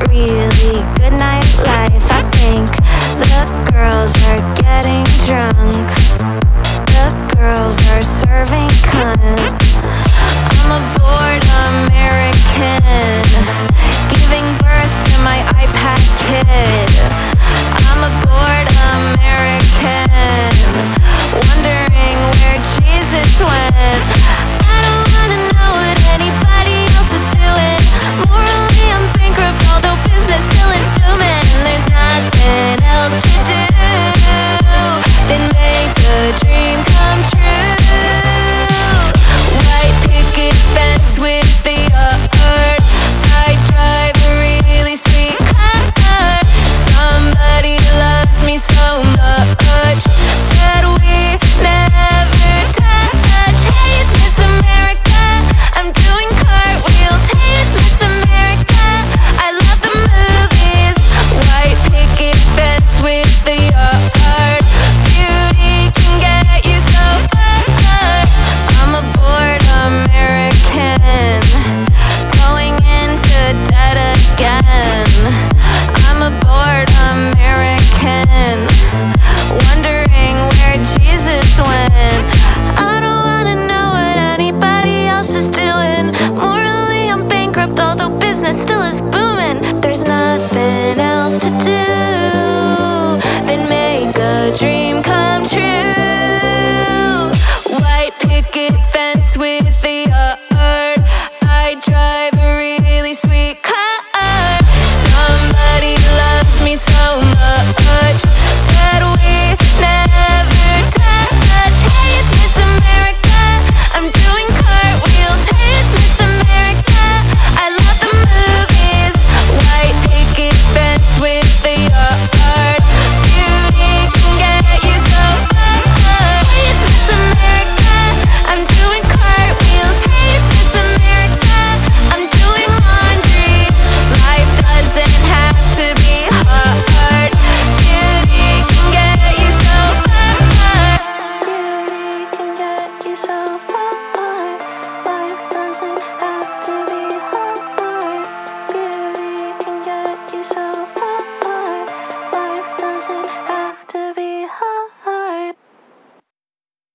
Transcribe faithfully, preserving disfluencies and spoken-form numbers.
really good nightlife. I think the girls are getting drunk. The girls are serving cunt. I'm a bored American, giving birth to my iPad kid. I'm a bored American, wondering where Jesus went.